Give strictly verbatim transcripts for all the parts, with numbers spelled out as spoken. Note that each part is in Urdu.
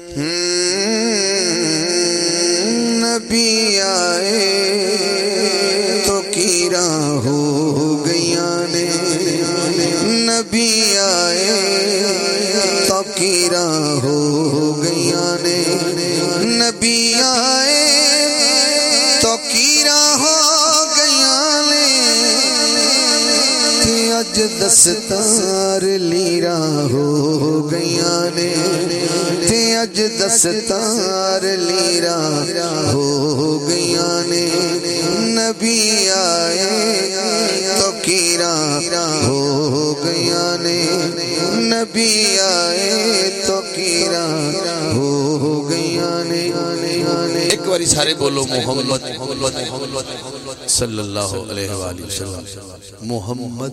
نبی آئے تو کیرا ہو گیا نے نبی آئے تو کیرا ہو گیا نے نبی آئے تو کیرا ہو گیا نے اج دستار لیرا ہو گیا نے اج دستار لیرا ہو گیا نے نبی آئے تو کیرا ہو گیا نے نبی آئے تو کیرا ہو گیا نے ایک باری سارے بولو محمد صلی اللہ علیہ وآلہ وسلم محمد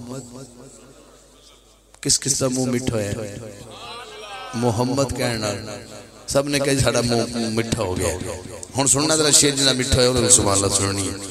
کس کس کا منہ مٹھا ہے محمد کہنا سب نے کہا ساڑا منہ مٹھا ہو گیا ہن سننا ذرا شیر جنا مٹھا ہے انہوں سبحان اللہ سننی ہے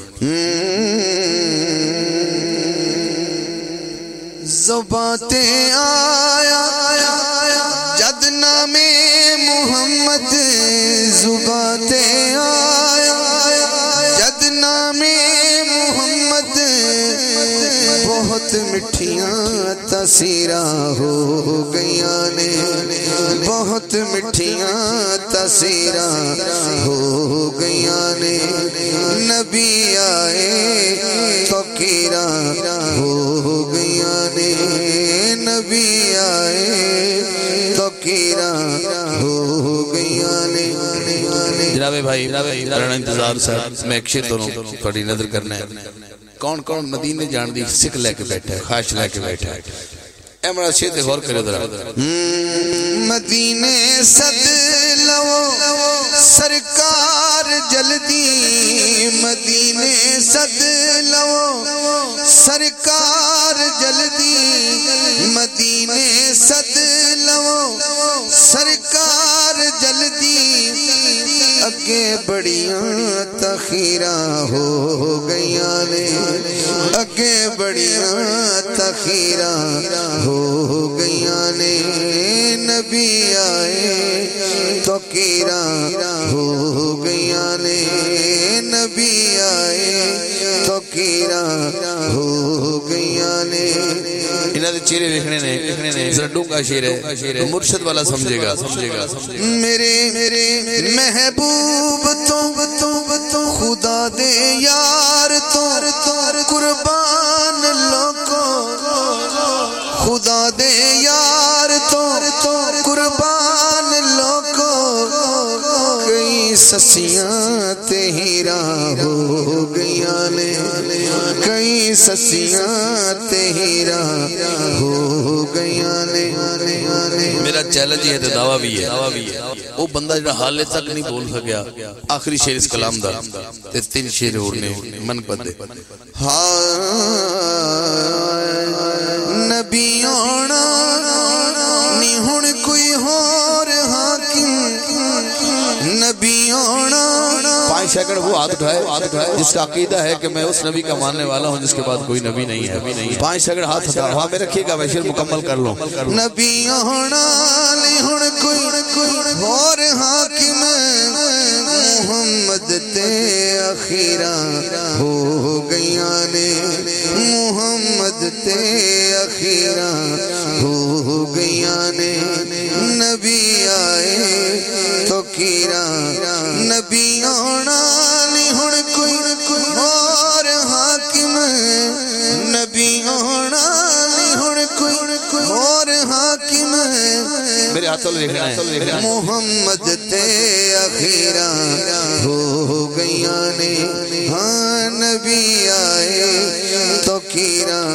زباں تے آیا جد نام محمد زباں تے آیا جد نام محمد بہت مٹھیاں تاثیراں ہو گئیاں نے بہت مٹھیاں تاثیراں ہو گئیاں نے نبی آئے تو کیرا ہو گئیاں نے نبی آئے تو کیرا ہو گئیاں نے جناب بھائی رانا انتظار صاحب میں ایک شیر دونوں تھوڑی نظر کرنا ہے کون کون مدینے جان دی سکھ لے کے بیٹھا ہے خواہش لے کے بیٹھا ہے اے مرا شیر تے غور کرو ذرا مدینے صد لو سرکار جلدی مدینے صد لو سرکار جلدی مدینے صد لو سرکار جلدی اگے بڑیاں تخیراں ہو گئیاں نے اگے بڑیاں تخیراں ہو گئیاں نے نبی آئے تو کیرا ہو گئیاں نے نبی آئے تو کیرا ہو گئیاں نے انہاں دے چہرے دیکھنے نے ذرا ڈونگا شیر ہے مرشد والا سمجھے گا سمجھے گا میرے میرے محبوب تو خدا دے یار تو قربان لوگو خدا دے یار تو قربان لوگو کئی سسیاں تے ہیرا ہو گئیاں نے کئی سسیاں تے ہیرا ہو گئیاں نے میرا چیلنج یہ ہے دعویٰ بھی ہے وہ بندہ جڑا حالے تک نہیں بول سکیا آخری شیر اس کلام دا تے تین شیر ہونے من پدے ہاں نبی آنا نی ہن کوئی اور حاکم نبی آنا پانچ سیکنڈ وہ ہاتھ اٹھائے جس کا عقیدہ ہے کہ میں اس نبی کا ماننے والا ہوں جس کے بعد کوئی نبی نہیں ہے پانچ سیکنڈ ہاتھ ہٹا وہاں میں رکھیے گا میں شیر مکمل کر لوں نبی آنا نی ہن کوئی اور حاکم محمد تے اخیراں ہو گئیاں نے محمد تے اخیراں ہو گئیاں نے نبی آئے تو کیرا نبی آنا نہیں ہن کوئی اور حاکم نبی آنا نہیں ہن کوئی اور حاکم میرے ہاتھوں میں دیکھنا ہے محمد تے اخیراں ہو گئیاں نے ہاں نبی آئے تو کیرا